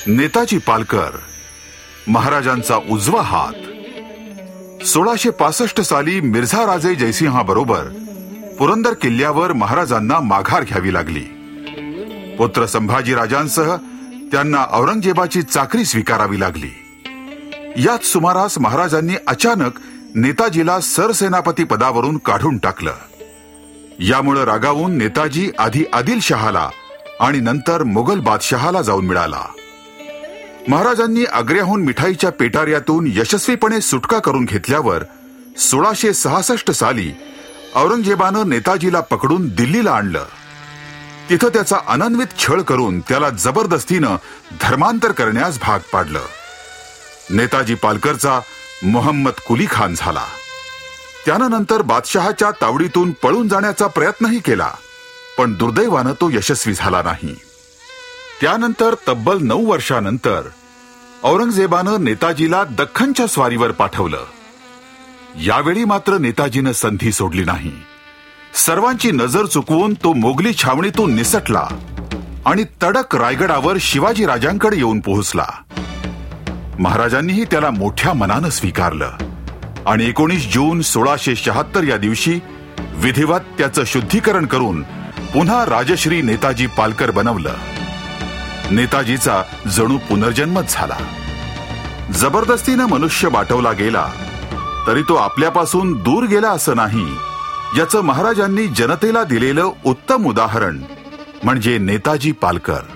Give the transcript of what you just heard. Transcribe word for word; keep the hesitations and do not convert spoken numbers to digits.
नेताजी पालकर महाराजांचा उजवा हात सोळाशे पासष्ट साली मिर्झा राजे जयसिंहाबरोबर पुरंदर किल्ल्यावर महाराजांना माघार घ्यावी लागली. पुत्र संभाजी राजांसह त्यांना औरंगजेबाची चाकरी स्वीकारावी लागली. याच सुमारास महाराजांनी अचानक नेताजीला सरसेनापती पदावरून काढून टाकलं. यामुळे रागावून नेताजी आधी आदिलशहाला आणि नंतर मुघल बादशहाला जाऊन मिळाला. महाराजांनी आग्र्याहून मिठाईच्या पेटाऱ्यातून यशस्वीपणे सुटका करून घेतल्यावर सोळाशे सहासष्ट साली औरंगजेबानं नेताजीला पकडून दिल्लीला आणलं. तिथं त्याचा अनन्वित छळ करून त्याला जबरदस्तीनं धर्मांतर करण्यास भाग पाडलं. नेताजी पालकरचा मोहम्मद कुली खान झाला. त्यानं नंतर बादशहाच्या तावडीतून पळून जाण्याचा प्रयत्नही केला, पण दुर्दैवानं तो यशस्वी झाला नाही. त्यानंतर तब्बल नऊ वर्षानंतर औरंगजेबानं नेताजीला दख्खनच्या स्वारीवर पाठवलं. यावेळी मात्र नेताजीनं संधी सोडली नाही. सर्वांची नजर चुकवून तो मोगली छावणीतून निसटला आणि तडक रायगडावर शिवाजी राजांकडे येऊन पोहोचला. महाराजांनीही त्याला मोठ्या मनानं स्वीकारलं आणि एकोणीस जून सोळाशे शहात्तर या दिवशी विधिवत त्याचं शुद्धीकरण करून पुन्हा राजश्री नेताजी पालकर बनवलं. नेताजीचा जणू पुनर्जन्मच झाला. जबरदस्तीनं मनुष्य वाटवला गेला तरी तो आपल्यापासून दूर गेला असं नाही, याचं महाराजांनी जनतेला दिलेलं उत्तम उदाहरण म्हणजे नेताजी पालकर.